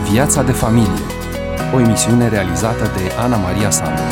Viața de familie, o emisiune realizată de Ana Maria Sandu.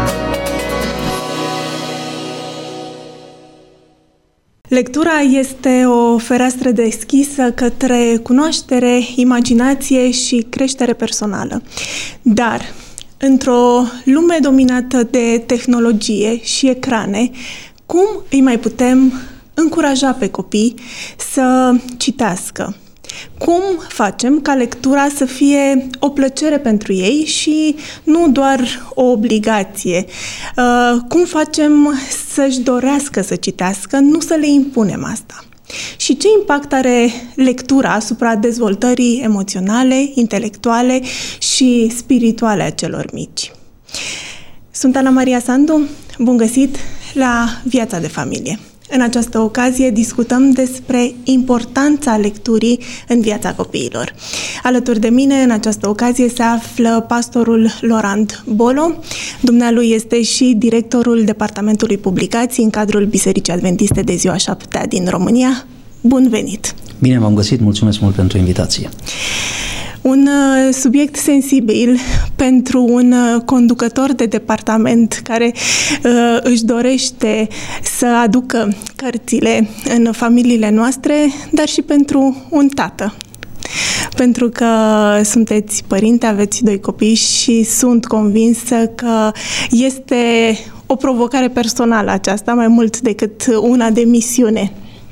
Lectura este o fereastră deschisă către cunoaștere, imaginație și creștere personală. Dar, într-o lume dominată de tehnologie și ecrane, cum îi mai putem încuraja pe copii să citească? Cum facem ca lectura să fie o plăcere pentru ei și nu doar o obligație? Cum facem să-și dorească să citească, nu să le impunem asta? Și ce impact are lectura asupra dezvoltării emoționale, intelectuale și spirituale a celor mici? Sunt Ana Maria Sandu, bun găsit la Viața de Familie! În această ocazie discutăm despre importanța lecturii în viața copiilor. Alături de mine, în această ocazie, se află pastorul Laurent Bolo. Dumnealui este și directorul Departamentului Publicații în cadrul Bisericii Adventiste de Ziua 7-a din România. Bun venit! Bine v-am găsit, mulțumesc mult pentru invitație. Un subiect sensibil pentru un conducător de departament care își dorește să aducă cărțile în familiile noastre, dar și pentru un tată. Pentru că sunteți părinte, aveți 2 copii și sunt convinsă că este o provocare personală aceasta, mai mult decât una de misiune.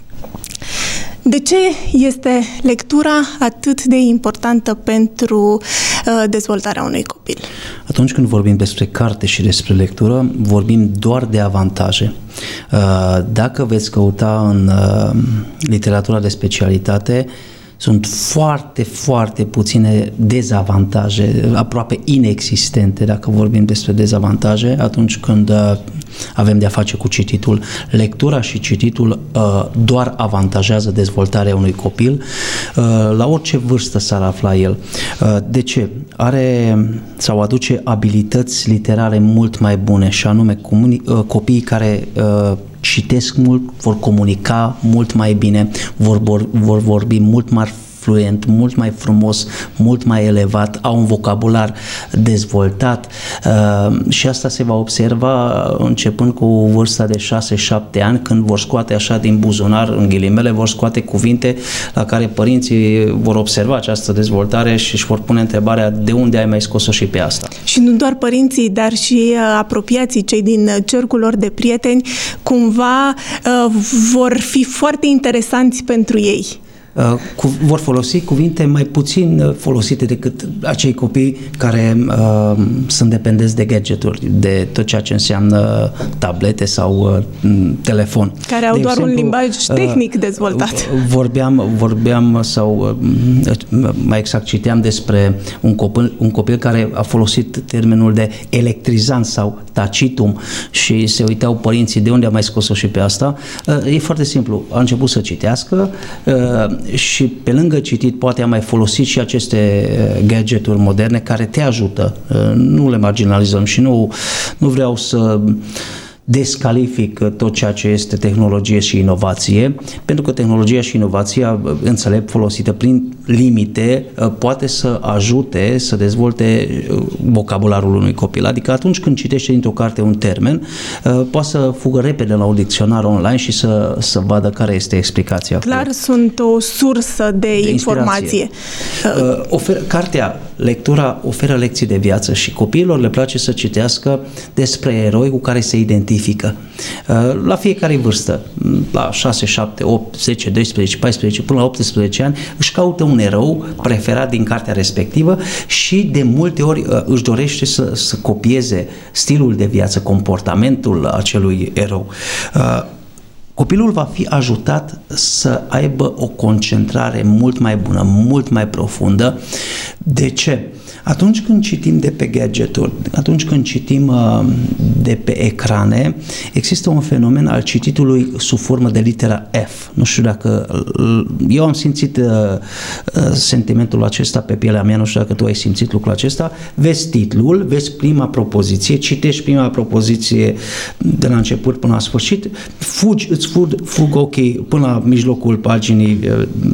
De ce este lectura atât de importantă pentru dezvoltarea unui copil? Atunci când vorbim despre carte și despre lectură, vorbim doar de avantaje. Dacă veți căuta în literatura de specialitate, sunt foarte, foarte puține dezavantaje, aproape inexistente, dacă vorbim despre dezavantaje, atunci când avem de-a face cu cititul. Lectura și cititul doar avantajează dezvoltarea unui copil, la orice vârstă s-ar afla el. De ce? Are sau aduce abilități literare mult mai bune, și anume copiii care citesc mult, vor comunica mult mai bine, vor vorbi mult mai fluent, mult mai frumos, mult mai elevat, au un vocabular dezvoltat și asta se va observa începând cu vârsta de 6-7 ani, când vor scoate așa din buzunar, în ghilimele, vor scoate cuvinte la care părinții vor observa această dezvoltare și își vor pune întrebarea: de unde ai mai scos-o și pe asta? Și nu doar părinții, dar și apropiații, cei din cercul lor de prieteni, cumva vor fi foarte interesanți pentru ei. Vor folosi cuvinte mai puțin folosite decât acei copii care sunt dependenți de gadgeturi, de tot ceea ce înseamnă tablete sau telefon. Care au doar un limbaj tehnic dezvoltat. Vorbeam sau mai exact citeam despre un copil care a folosit termenul de electrizant sau tacitum și se uitau părinții de unde a mai scos-o și pe asta. E foarte simplu. A început să citească și pe lângă citit poate a mai folosit și aceste gadgeturi moderne care te ajută. Nu le marginalizăm și nu vreau să descalific tot ceea ce este tehnologie și inovație, pentru că tehnologia și inovația, înțelept folosită prin limite, poate să ajute să dezvolte vocabularul unui copil. Adică atunci când citește dintr-o carte un termen, poate să fugă repede la un dicționar online și să vadă care este explicația. Clar, sunt o sursă de informație. Lectura oferă lecții de viață și copiilor le place să citească despre eroi cu care se identifică. La fiecare vârstă, la 6, 7, 8, 10, 12, 14, până la 18 ani, își caută un erou preferat din cartea respectivă și de multe ori își dorește să copieze stilul de viață, comportamentul acelui erou. Copilul va fi ajutat să aibă o concentrare mult mai bună, mult mai profundă. De ce? Atunci când citim de pe gadgeturi, atunci când citim de pe ecrane, există un fenomen al cititului sub formă de litera F. Nu știu dacă... Eu am simțit sentimentul acesta pe pielea mea, nu știu dacă tu ai simțit lucrul acesta. Vezi titlul, vezi prima propoziție, citești prima propoziție de la început până la sfârșit, fug ochii până la mijlocul paginii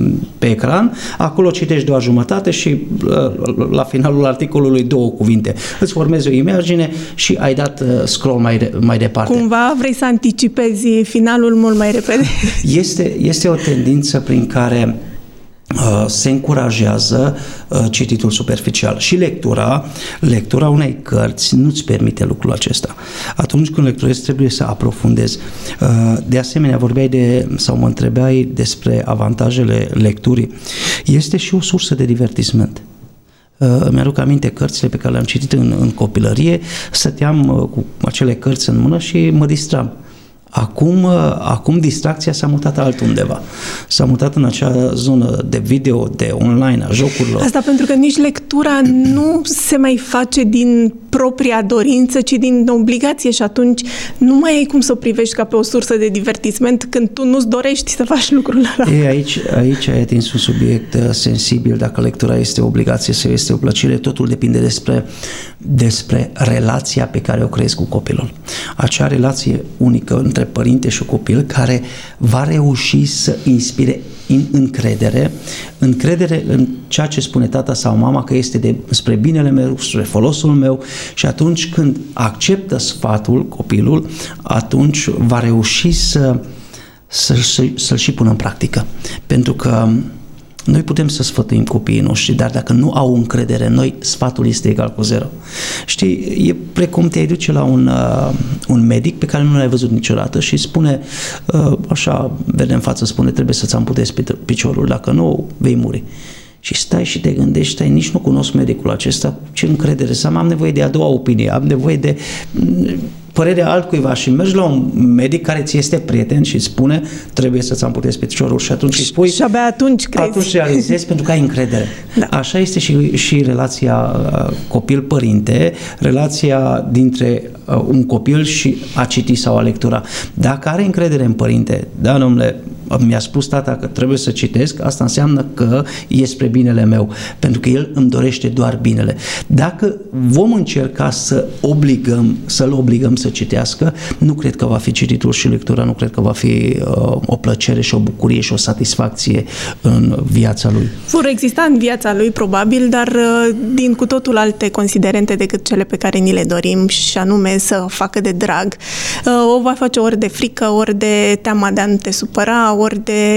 pe ecran, acolo citești doar jumătate și la finalul articolului 2 cuvinte. Îți formezi o imagine și ai dat scroll mai departe. Cumva vrei să anticipezi finalul mult mai repede. Este o tendință prin care se încurajează cititul superficial și lectura unei cărți nu-ți permite lucrul acesta. Atunci când lecturezi trebuie să aprofundezi. De asemenea, mă întrebai despre avantajele lecturii. Este și o sursă de divertisment. Mi-aduc aminte cărțile pe care le-am citit în copilărie, stăteam cu acele cărți în mână și mă distram. Acum distracția s-a mutat altundeva. S-a mutat în acea zonă de video, de online, a jocurilor. Asta pentru că nici lectura nu se mai face din propria dorință, ci din obligație și atunci nu mai ai cum să o privești ca pe o sursă de divertisment când tu nu-ți dorești să faci lucrul ăla. Aici ai atins un subiect sensibil, dacă lectura este o obligație sau este o plăcere, totul depinde despre relația pe care o creezi cu copilul. Acea relație unică între părinte și copil care va reuși să inspire încredere în ceea ce spune tata sau mama că este spre binele meu, spre folosul meu și atunci când acceptă sfatul copilul, atunci va reuși să-l și pună în practică. Pentru că noi putem să sfătuim copiii noștri, dar dacă nu au încredere în noi, sfatul este egal cu 0. Știi, e precum te-ai duce la un medic pe care nu l-ai văzut niciodată și spune, așa, vede în față, spune, trebuie să-ți amputezi piciorul, dacă nu, vei muri. Și stai și te gândești, nici nu cunosc medicul acesta, ce încredere să am nevoie de a doua opinie, am nevoie de părerea altcuiva și mergi la un medic care ți este prieten și îți spune trebuie să-ți amputezi piciorul și atunci îi spui și abia atunci crezi. Atunci realizezi pentru că ai încredere. Da. Așa este și relația copil-părinte, relația dintre un copil și a citi sau a lectura. Dacă are încredere în părinte, da, domnule, mi-a spus tata că trebuie să citesc, asta înseamnă că e spre binele meu, pentru că el îmi dorește doar binele. Dacă vom încerca să să-l obligăm să citească, nu cred că va fi cititul și lectura, nu cred că va fi o plăcere și o bucurie și o satisfacție în viața lui. Vor exista în viața lui, probabil, dar din cu totul alte considerente decât cele pe care ni le dorim, și anume să facă de drag. O va face ori de frică, ori de teama de a nu te supăra, ori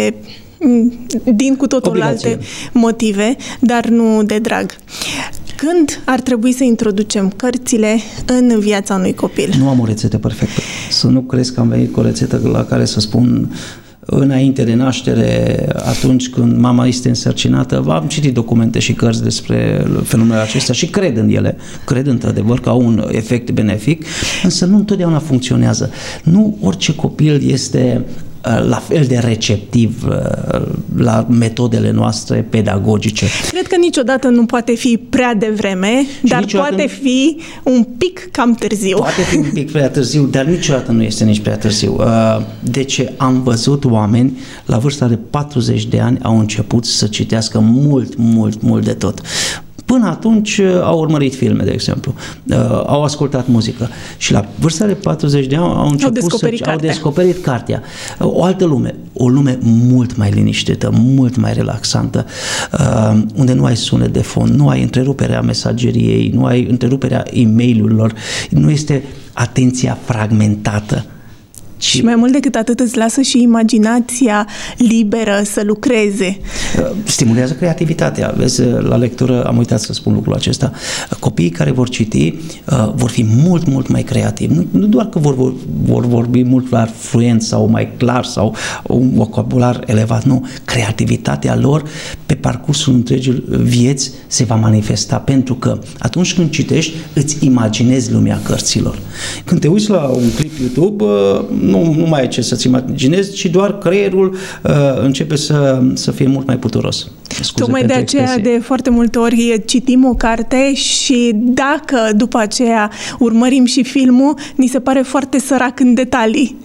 din cu totul alte motive, dar nu de drag. Când ar trebui să introducem cărțile în viața unui copil? Nu am o rețetă perfectă. Să nu crezi că am venit cu o rețetă la care să spun înainte de naștere, atunci când mama este însărcinată. Am citit documente și cărți despre fenomenele acestea și cred în ele. Cred într-adevăr că au un efect benefic, însă nu întotdeauna funcționează. Nu orice copil este la fel de receptiv la metodele noastre pedagogice. Cred că niciodată nu poate fi prea devreme, dar poate fi un pic cam târziu. Poate fi un pic prea târziu, dar niciodată nu este nici prea târziu. Deci am văzut oameni la vârsta de 40 de ani au început să citească mult de tot. Până atunci au urmărit filme, de exemplu, au ascultat muzică și la vârsta de 40 de ani au descoperit cartea. O altă lume, o lume mult mai liniștită, mult mai relaxantă, unde nu ai sunet de fond, nu ai întreruperea mesageriei, nu ai întreruperea e-mail-urilor, nu este atenția fragmentată. Și mai mult decât atât îți lasă și imaginația liberă să lucreze. Stimulează creativitatea. Vezi, la lectură, am uitat să spun lucrul acesta, copiii care vor citi vor fi mult mai creativi. Nu doar că vor vorbi mult mai fluent sau mai clar sau un vocabular elevat, nu. Creativitatea lor pe parcursul întregii vieți se va manifesta, pentru că atunci când citești, îți imaginezi lumea cărților. Când te uiți la un clip YouTube, nu mai ai ce să-ți imaginezi, ci doar creierul începe să fie mult mai puturos. Tocmai de aceea, de foarte multe ori citim o carte și dacă după aceea urmărim și filmul, ni se pare foarte sărac în detalii.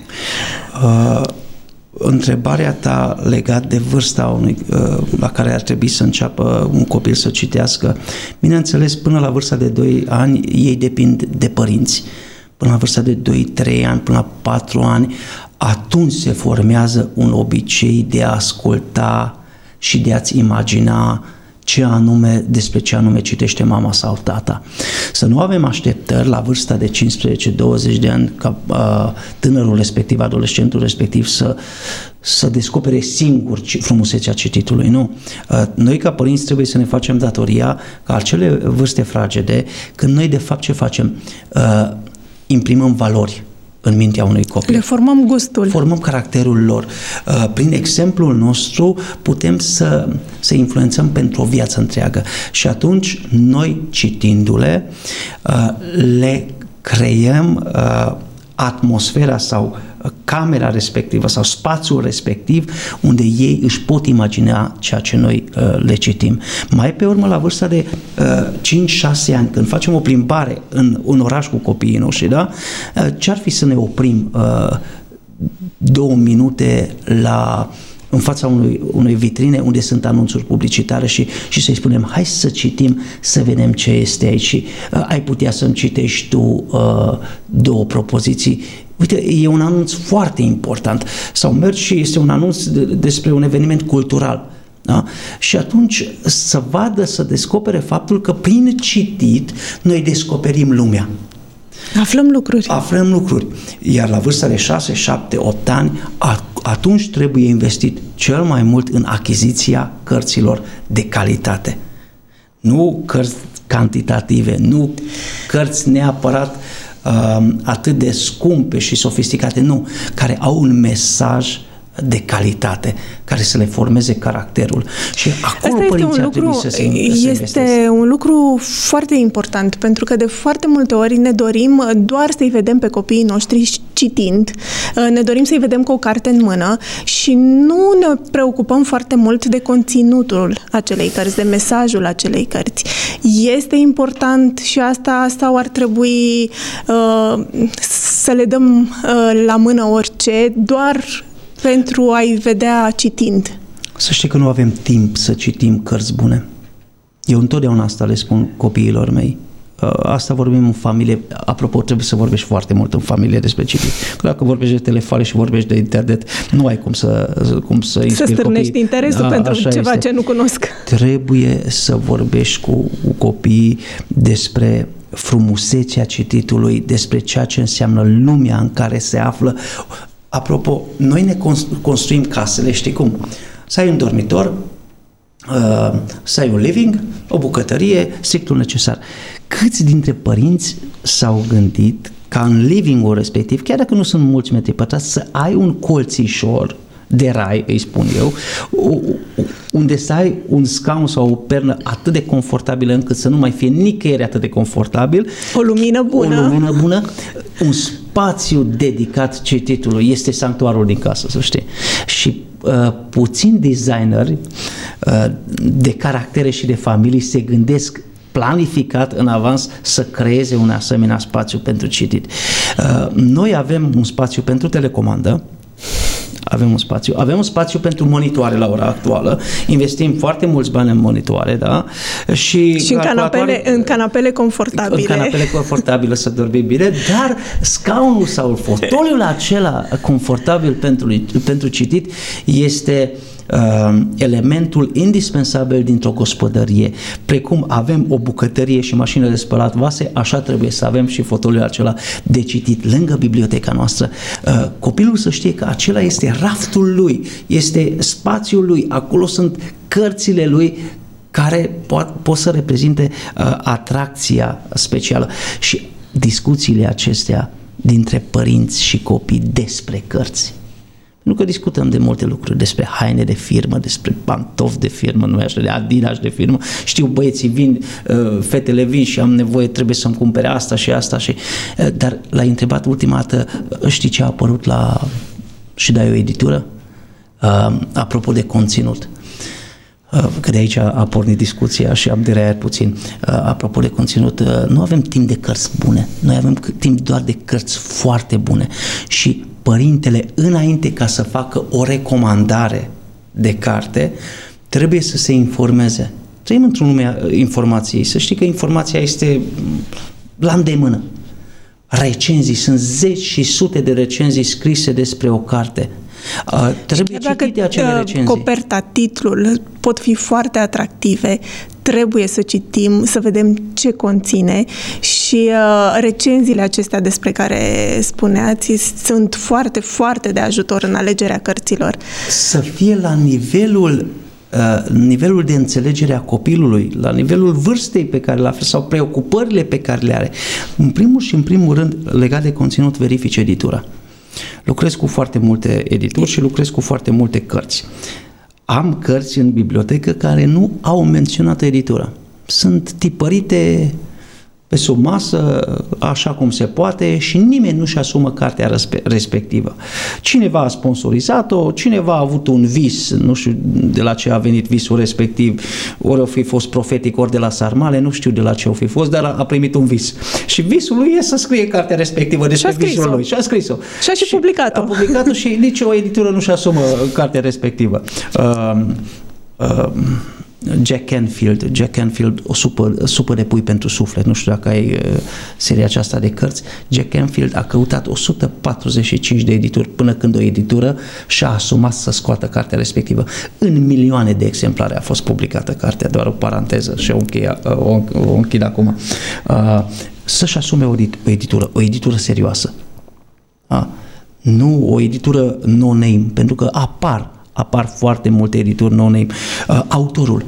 Întrebarea ta legat de vârsta la care ar trebui să înceapă un copil să citească, bineînțeles, până la vârsta de 2 ani ei depind de părinți. Până la vârsta de 2-3 ani, până la 4 ani, atunci se formează un obicei de a asculta și de a-ți imagina despre ce anume citește mama sau tata. Să nu avem așteptări la vârsta de 15-20 de ani ca tânărul respectiv, adolescentul respectiv să descopere singur frumusețea cititului. Nu. Noi ca părinți trebuie să ne facem datoria ca acele vârste fragede, când noi de fapt ce facem? Imprimăm valori în mintea unui copil. Le formăm gustul. Formăm caracterul lor. Prin exemplul nostru putem să influențăm pentru o viață întreagă. Și atunci noi, citindu-le, le creăm atmosfera sau camera respectivă sau spațiul respectiv unde ei își pot imagina ceea ce noi le citim. Mai pe urmă, la vârsta de 5-6 ani, când facem o plimbare în un oraș cu copiii noștri, da? Ce-ar fi să ne oprim 2 minute în fața unei vitrine unde sunt anunțuri publicitare și să-i spunem, hai să citim, să vedem ce este aici și ai putea să-mi citești tu 2 propoziții. Uite, e un anunț foarte important. Sau mergi și este un anunț despre un eveniment cultural. Da? Și atunci să vadă, să descopere faptul că prin citit noi descoperim lumea. Aflăm lucruri. Iar la vârsta de 6, 7, 8 ani, atunci trebuie investit cel mai mult în achiziția cărților de calitate. Nu cărți cantitative, nu cărți neapărat atât de scumpe și sofisticate, nu, care au un mesaj de calitate, care să le formeze caracterul. Și acolo părinții ar trebui să se investeze. Este un lucru foarte important, pentru că de foarte multe ori ne dorim doar să-i vedem pe copiii noștri citind, ne dorim să-i vedem cu o carte în mână și nu ne preocupăm foarte mult de conținutul acelei cărți, de mesajul acelei cărți. Este important și asta sau ar trebui să le dăm la mână orice, doar pentru a-i vedea citind? Să știi că nu avem timp să citim cărți bune. Eu întotdeauna asta le spun copiilor mei. Asta vorbim în familie. Apropo, trebuie să vorbești foarte mult în familie despre citit. Dacă vorbești de telefoane și vorbești de internet, nu ai cum să inspiri să stârnești interesul pentru ceva ce nu cunosc. Trebuie să vorbești cu copiii despre frumusețea cititului, despre ceea ce înseamnă lumea în care se află. Apropo, noi ne construim casele, știi cum? Să ai un dormitor, să ai un living, o bucătărie, strictul necesar. Câți dintre părinți s-au gândit ca în living-ul respectiv, chiar dacă nu sunt mulți metri pătrați, să ai un colțișor de rai, îi spun eu, unde să ai un scaun sau o pernă atât de confortabilă încât să nu mai fie nicăieri atât de confortabil. O lumină bună. Un spațiu dedicat cititului. Este sanctuarul din casă, să știi. Și puțini designeri de caractere și de familii se gândesc planificat în avans să creeze un asemenea spațiu pentru citit. Noi avem un spațiu pentru telecomandă, avem un spațiu pentru monitoare la ora actuală, investim foarte mulți bani în monitoare, da? Și în canapele confortabile. În canapele confortabile să dormi bine, dar scaunul sau fotoliul acela confortabil pentru citit este elementul indispensabil dintr-o gospodărie. Precum avem o bucătărie și mașină de spălat vase, așa trebuie să avem și fotoliul acela de citit lângă biblioteca noastră. Copilul să știe că acela este raftul lui, este spațiul lui, acolo sunt cărțile lui care pot să reprezinte atracția specială. Și discuțiile acestea dintre părinți și copii despre cărți. Nu că discutăm de multe lucruri, despre haine de firmă, despre pantofi de firmă, nu așa, de Adidas de firmă. Știu, băieții vin, fetele vin și am nevoie, trebuie să-mi cumpere asta și asta. Dar l-ai întrebat ultima dată, știi ce a apărut la și dai o editură? Apropo de conținut. Că de aici a pornit discuția și am deraiat puțin. Apropo de conținut, nu avem timp de cărți bune, noi avem timp doar de cărți foarte bune și părintele, înainte ca să facă o recomandare de carte, trebuie să se informeze. Trăim într-o lume a informației, să știi că informația este la îndemână. Recenzii, sunt 10 și sute de recenzii scrise despre o carte. Trebuie citite acele recenzii. Coperta, titlul pot fi foarte atractive, trebuie să citim, să vedem ce conține și recenziile acestea despre care spuneați sunt foarte, foarte de ajutor în alegerea cărților. Să fie la nivelul de înțelegere a copilului, la nivelul vârstei pe care le află sau preocupările pe care le are. În primul rând, legat de conținut, verifici editura. Lucrez cu foarte multe edituri și lucrez cu foarte multe cărți. Am cărți în bibliotecă care nu au menționat editura. Sunt tipărite pe sub masă, așa cum se poate, și nimeni nu-și asumă cartea respectivă. Cineva a sponsorizat-o, cineva a avut un vis, nu știu de la ce a venit visul respectiv, ori a fi fost profetic, ori de la sarmale, nu știu de la ce a fi fost, dar a primit un vis. Și visul lui e să scrie cartea respectivă despre visul lui. Și a scris-o. Și a și publicat-o. A publicat-o și nici o editură nu-și asumă cartea respectivă. Jack Canfield, o supă de pui pentru suflet, nu știu dacă ai seria aceasta de cărți. Jack Canfield a căutat 145 de edituri până când o editură și-a asumat să scoată cartea respectivă. În milioane de exemplare a fost publicată cartea, doar o paranteză și o închid acum. Să-și asume o editură serioasă. Nu o editură no-name, pentru că apar foarte multe edituri no-name. Autorul.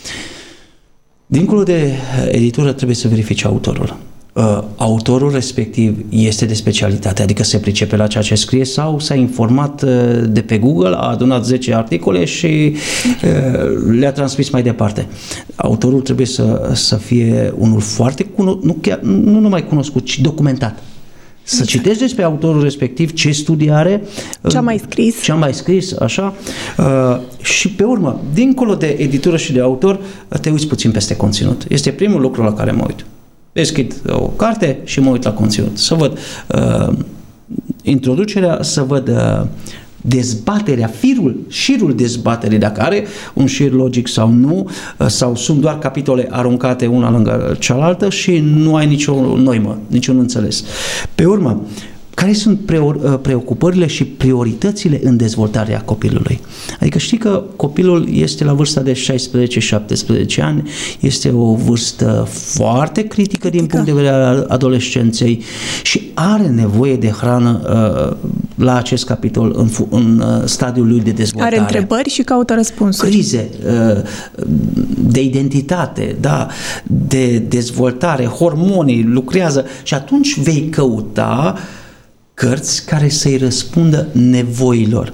Dincolo de editură trebuie să verifici autorul. Autorul respectiv este de specialitate, adică se pricepe la ceea ce scrie sau s-a informat de pe Google, a adunat 10 articole și le-a transmis mai departe. Autorul trebuie să fie unul foarte nu numai cunoscut, ci documentat. Să citești despre autorul respectiv, ce studii are, ce a mai scris, așa, și pe urmă, dincolo de editură și de autor, te uiți puțin peste conținut. Este primul lucru la care mă uit. Deschid o carte și mă uit la conținut. Să văd introducerea, să văd dezbaterea, șirul dezbaterii, dacă are un șir logic sau nu, sau sunt doar capitole aruncate una lângă cealaltă și nu ai nicio noimă, niciun înțeles. Pe urmă, care sunt preocupările și prioritățile în dezvoltarea copilului? Adică știi că copilul este la vârsta de 16-17 ani, este o vârstă foarte critică din punct de vedere al adolescenței și are nevoie de hrană la acest capitol în stadiul lui de dezvoltare. Are întrebări și caută răspunsuri. Crize de identitate, da, de dezvoltare, hormonii, lucrează și atunci vei căuta cărți care să-i răspundă nevoilor.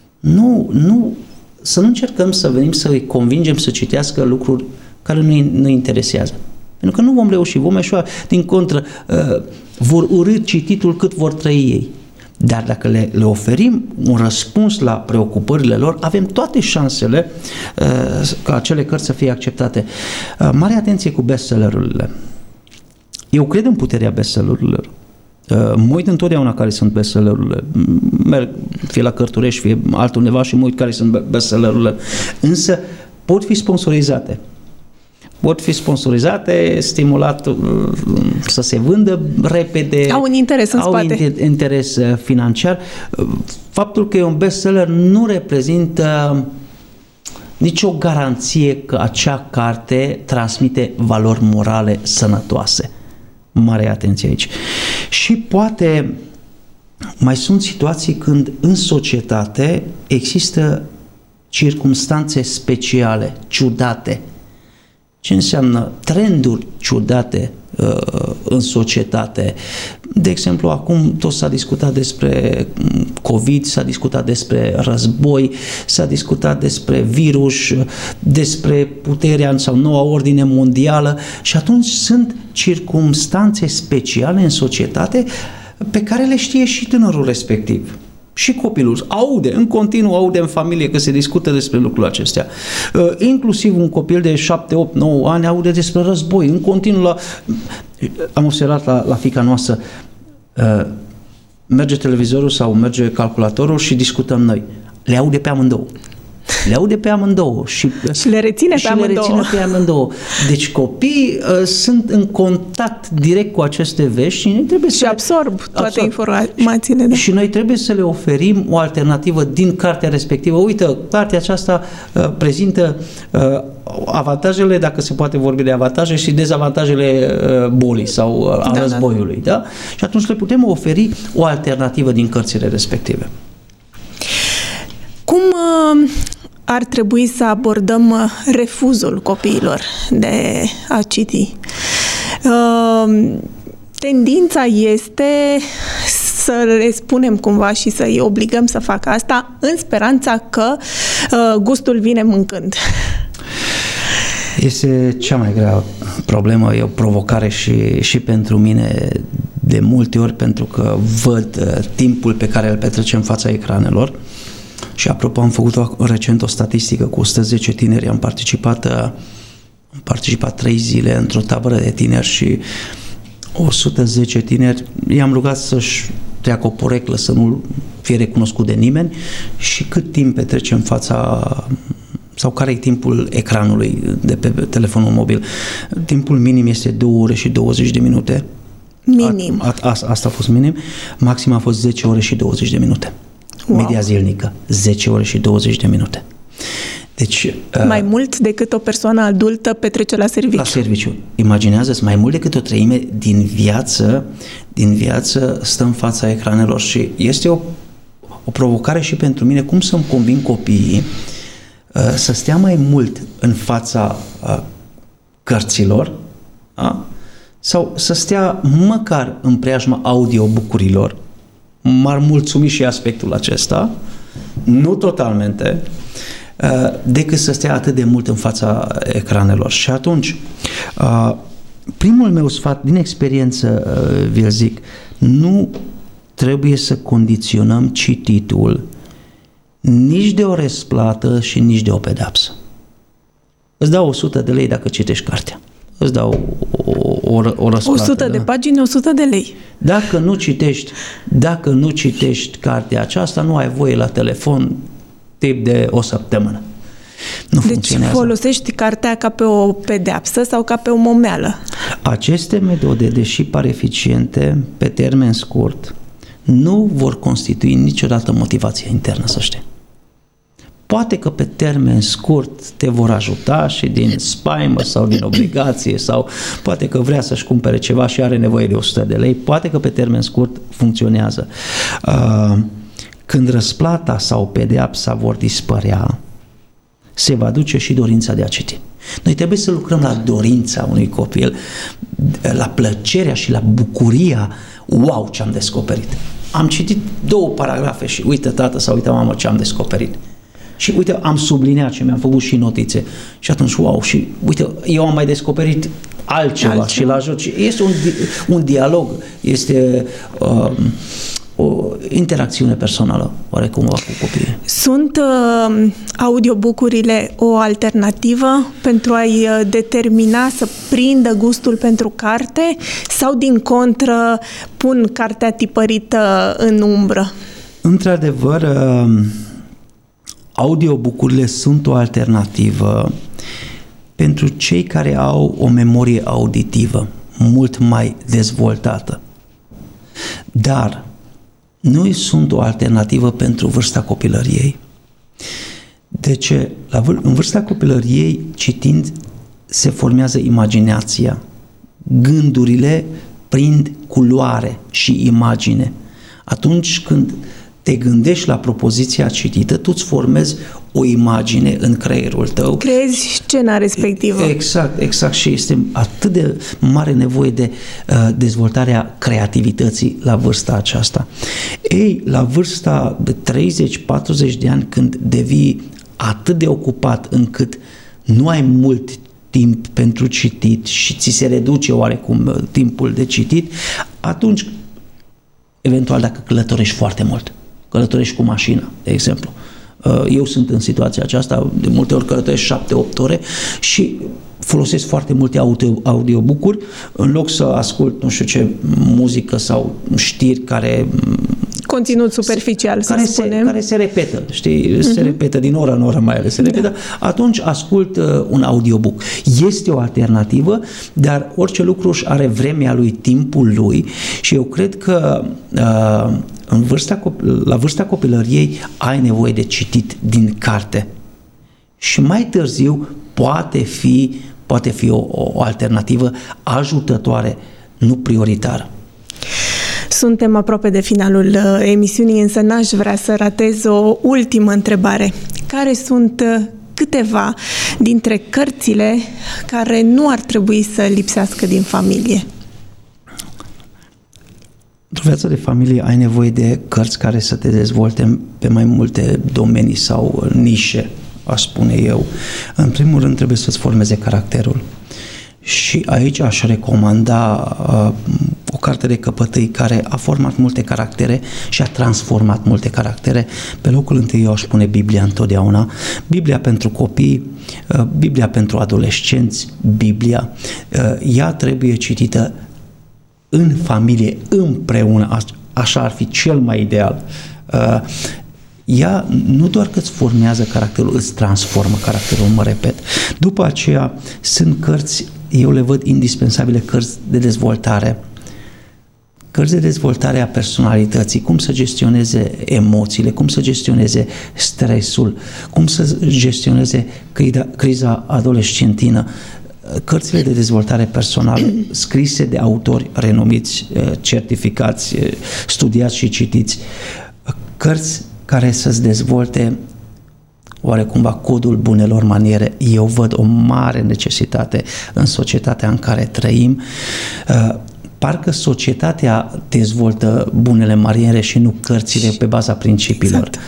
Să nu încercăm să venim să îi convingem să citească lucruri care nu interesează. Pentru că nu vom reuși, vom eșua. Din contră, vor urâ cititul cât vor trăi ei. Dar dacă le oferim un răspuns la preocupările lor, avem toate șansele ca acele cărți să fie acceptate. Mare atenție cu bestsellerurile. Eu cred în puterea bestsellerurilor. Mă uit întotdeauna care sunt bestsellerurile. Merg fie la Cărturești, fie altundeva și mă uit care sunt bestsellerurile. Însă pot fi sponsorizate. Stimulat să se vândă repede. Au un interes în spate. Au interes financiar. Faptul că e un bestseller nu reprezintă nicio garanție că acea carte transmite valori morale sănătoase. Mare atenție aici. Și poate mai sunt situații când în societate există circumstanțe speciale, ciudate. Ce înseamnă trenduri ciudate în societate? De exemplu, acum tot s-a discutat despre COVID, s-a discutat despre război, s-a discutat despre virus, despre puterea sau noua ordine mondială și atunci sunt circumstanțe speciale în societate pe care le știe și tânărul respectiv. Și copilul în continuu aude în familie că se discută despre lucrurile acestea. Inclusiv un copil de 7, 8, 9 ani aude despre război. În continuu am observat la fiica noastră, merge televizorul sau merge calculatorul și discutăm noi. Le aude pe amândouă. le aude pe amândouă și le reține pe amândouă. Deci copiii sunt în contact direct cu aceste vești și noi trebuie și absorb toate informațiile. Da. Și noi trebuie să le oferim o alternativă din cartea respectivă. Uite, cartea aceasta prezintă avantajele, dacă se poate vorbi de avantaje, și dezavantajele bolii sau a războiului. Da? Și atunci le putem oferi o alternativă din cărțile respective. Cum ar trebui să abordăm refuzul copiilor de a citi? Tendința este să le spunem cumva și să îi obligăm să facă asta în speranța că gustul vine mâncând. Este cea mai grea problemă, e o provocare și pentru mine de multe ori, pentru că văd timpul pe care îl petrecem în fața ecranelor. Și apropo, am făcut recent o statistică cu 110 tineri, am participat 3 zile într-o tabără de tineri și 110 tineri i-am rugat să-și treacă o poreclă, să nu fie recunoscut de nimeni și cât timp petrece în fața, sau care e timpul ecranului de pe telefonul mobil. Timpul minim este 2 ore și 20 de minute. Minim. Asta a fost minim. Maxim a fost 10 ore și 20 de minute. Wow. Media zilnică, 10 ore și 20 de minute. Deci, mai mult decât o persoană adultă petrece la serviciu. La serviciu. Imaginează-ți, mai mult decât o treime din viață stă în fața ecranelor și este o provocare și pentru mine cum să-mi conving copiii să stea mai mult în fața cărților, da? Sau să stea măcar în preajma audiobook-urilor. M-ar mulțumi și aspectul acesta, nu totalmente, decât să stea atât de mult în fața ecranelor. Și atunci, primul meu sfat, din experiență, vi-l zic, nu trebuie să condiționăm cititul nici de o răsplată și nici de o pedeapsă. Îți dau 100 de lei dacă citești cartea. Îți dau o răsplată. 100 de pagini, 100 de lei. Dacă nu citești cartea aceasta, nu ai voie la telefon tip de o săptămână. Nu funcționează. Folosești cartea ca pe o pedeapsă sau ca pe o momeală? Aceste metode, deși par eficiente pe termen scurt, nu vor constitui niciodată motivația internă, să știi. Poate că pe termen scurt te vor ajuta și din spaimă sau din obligație sau poate că vrea să-și cumpere ceva și are nevoie de 100 de lei, poate că pe termen scurt funcționează. Când răsplata sau pedeapsa vor dispărea, se va duce și dorința de a citi. Noi trebuie să lucrăm la dorința unui copil, la plăcerea și la bucuria. Wow, ce am descoperit! Am citit 2 paragrafe și uite tată sau uite mamă ce am descoperit. Și uite, am subliniat ce mi-am făcut și notițe. Și atunci, wow, și uite, eu am mai descoperit altceva. Și la joc. Este un dialog, este o interacțiune personală, oarecumva, cu copiii. Sunt audiobook-urile o alternativă pentru a-i determina să prindă gustul pentru carte sau, din contră, pun cartea tipărită în umbră? Într-adevăr, audiobook-urile sunt o alternativă pentru cei care au o memorie auditivă mult mai dezvoltată. Dar nu sunt o alternativă pentru vârsta copilăriei. De ce? În vârsta copilăriei, citind, se formează imaginația. Gândurile prind culoare și imagine. Atunci când te gândești la propoziția citită, tu îți formezi o imagine în creierul tău. Creezi scena respectivă. Exact. Și este atât de mare nevoie de dezvoltarea creativității la vârsta aceasta. Ei, la vârsta de 30-40 de ani, când devii atât de ocupat încât nu ai mult timp pentru citit și ți se reduce oarecum timpul de citit, atunci, eventual, dacă călătorești foarte mult, călătorești cu mașina, de exemplu. Eu sunt în situația aceasta, de multe ori călătoresc 7-8 ore și folosesc foarte multe audiobook-uri în loc să ascult nu știu ce muzică sau știri care conținut superficial, să spunem. Care se repetă, știi? Se repetă din oră în oră mai ales. Se repetă. Atunci ascult un audiobook. Este o alternativă, dar orice lucru își are vremea lui, timpul lui și eu cred că la vârsta copilăriei ai nevoie de citit din carte. Și mai târziu poate fi o alternativă ajutătoare, nu prioritară. Suntem aproape de finalul emisiunii, însă n-aș vrea să ratez o ultimă întrebare. Care sunt câteva dintre cărțile care nu ar trebui să lipsească din familie? Într-o viață de familie ai nevoie de cărți care să te dezvolte pe mai multe domenii sau nișe, aș spune eu. În primul rând trebuie să-ți formeze caracterul. Și aici aș recomanda o carte de căpătâi care a format multe caractere și a transformat multe caractere. Pe locul întâi eu aș pune Biblia întotdeauna. Biblia pentru copii, Biblia pentru adolescenți, Biblia. Ea trebuie citită în familie, împreună. Așa ar fi cel mai ideal. Ea nu doar că îți formează caracterul, îți transformă caracterul, mă repet. După aceea sunt cărți, eu le văd indispensabile, cărți de dezvoltare. Cărți de dezvoltare a personalității, cum să gestioneze emoțiile, cum să gestioneze stresul, cum să gestioneze criza adolescentină. Cărțile de dezvoltare personală scrise de autori renumiți, certificați, studiați și citiți. Cărți care să-ți dezvolte oarecumva codul bunelor maniere. Eu văd o mare necesitate în societatea în care trăim. Parcă societatea dezvoltă bunele maniere și nu cărțile pe baza principiilor. Exact.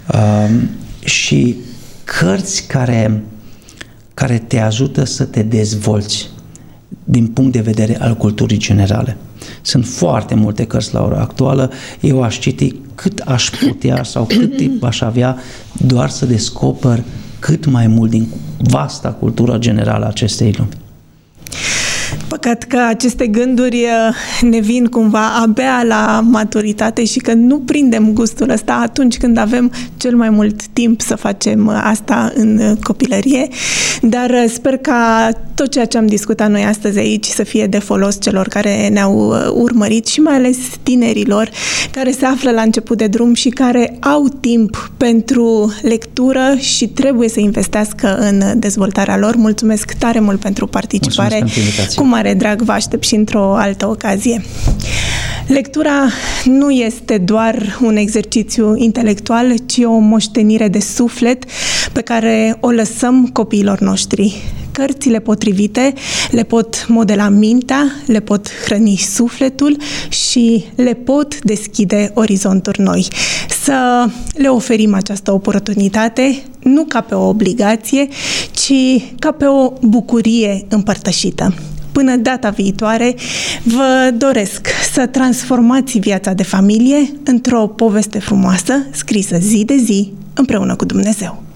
Și cărți care te ajută să te dezvolți din punct de vedere al culturii generale. Sunt foarte multe cărți la ora actuală, eu aș citi cât aș putea sau cât timp aș avea doar să descoper cât mai mult din vasta cultură generală a acestei lumi. Păcat că aceste gânduri ne vin cumva abia la maturitate și că nu prindem gustul ăsta atunci când avem cel mai mult timp să facem asta în copilărie, dar sper ca tot ceea ce am discutat noi astăzi aici să fie de folos celor care ne-au urmărit și mai ales tinerilor care se află la început de drum și care au timp pentru lectură și trebuie să investească în dezvoltarea lor. Mulțumesc tare mult pentru participare. Cu mare drag vă aștept și într-o altă ocazie. Lectura nu este doar un exercițiu intelectual, ci o moștenire de suflet pe care o lăsăm copiilor noștri. Cărțile potrivite le pot modela mintea, le pot hrăni sufletul și le pot deschide orizonturi noi. Să le oferim această oportunitate, nu ca pe o obligație, ci ca pe o bucurie împărtășită. Până data viitoare, vă doresc să transformați viața de familie într-o poveste frumoasă, scrisă zi de zi, împreună cu Dumnezeu.